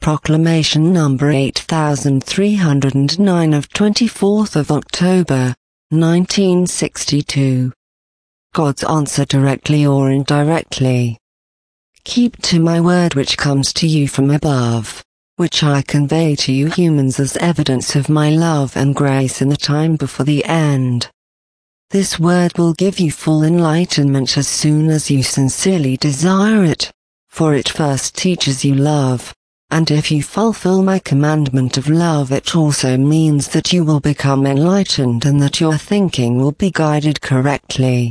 Proclamation number 8309 of 24th of October, 1962. God's answer directly or indirectly. Keep to my word which comes to you from above, which I convey to you humans as evidence of my love and grace in the time before the end. This word will give you full enlightenment as soon as you sincerely desire it, for it first teaches you love, and if you fulfill my commandment of love it also means that you will become enlightened and that your thinking will be guided correctly,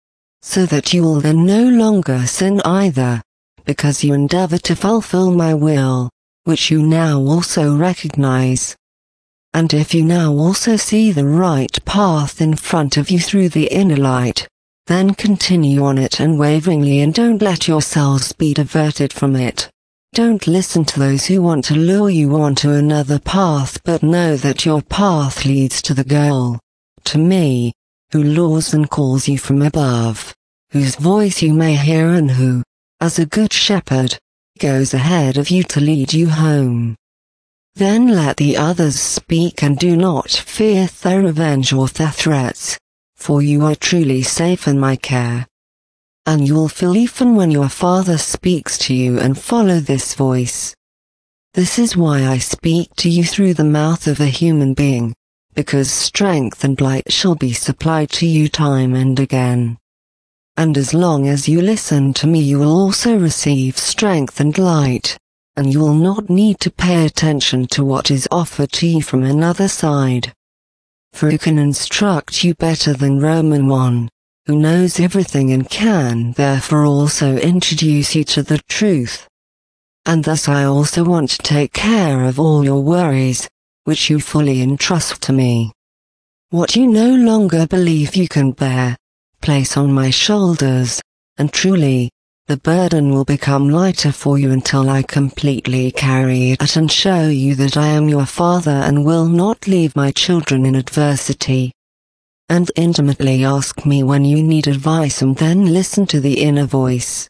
so that you will then no longer sin either, because you endeavor to fulfill my will, which you now also recognize. And if you now also see the right path in front of you through the inner light, then continue on it unwaveringly and don't let yourselves be diverted from it. Don't listen to those who want to lure you onto another path, but know that your path leads to the goal, to me, who lures and calls you from above, whose voice you may hear and who, as a good shepherd, goes ahead of you to lead you home. Then let the others speak and do not fear their revenge or their threats, for you are truly safe in my care. And you will feel even when your Father speaks to you and follow this voice. This is why I speak to you through the mouth of a human being, because strength and light shall be supplied to you time and again. And as long as you listen to me you will also receive strength and light, and you will not need to pay attention to what is offered to you from another side. For who can instruct you better than Roman 1, who knows everything and can therefore also introduce you to the truth? And thus I also want to take care of all your worries, which you fully entrust to me. What you no longer believe you can bear, place on my shoulders, and truly, the burden will become lighter for you until I completely carry it and show you that I am your Father and will not leave my children in adversity. And intimately ask me when you need advice and then listen to the inner voice.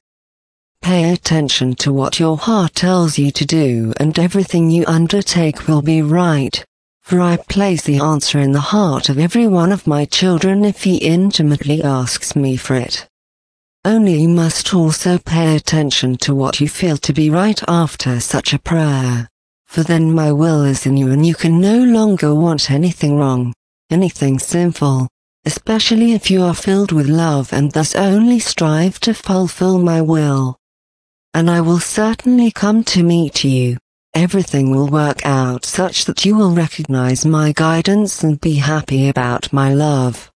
Pay attention to what your heart tells you to do and everything you undertake will be right. For I place the answer in the heart of every one of my children if he intimately asks me for it. Only you must also pay attention to what you feel to be right after such a prayer, for then my will is in you and you can no longer want anything wrong, anything sinful, especially if you are filled with love and thus only strive to fulfill my will. And I will certainly come to meet you. Everything will work out such that you will recognize my guidance and be happy about my love.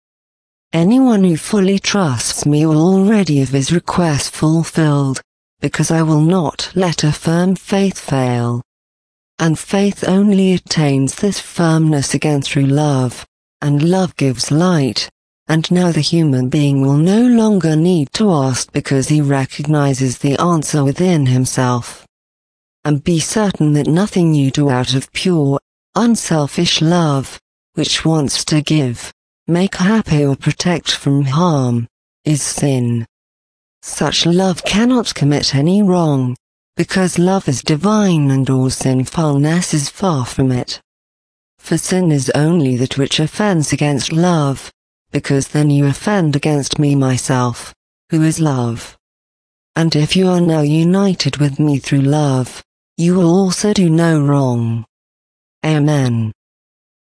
Anyone who fully trusts me will already have his request fulfilled, because I will not let a firm faith fail. And faith only attains this firmness again through love, and love gives light, and now the human being will no longer need to ask because he recognizes the answer within himself. And be certain that nothing you do out of pure, unselfish love, which wants to give, make happy or protect from harm, is sin. Such love cannot commit any wrong, because love is divine and all sinfulness is far from it. For sin is only that which offends against love, because then you offend against me myself, who is love. And if you are now united with me through love, you will also do no wrong. Amen.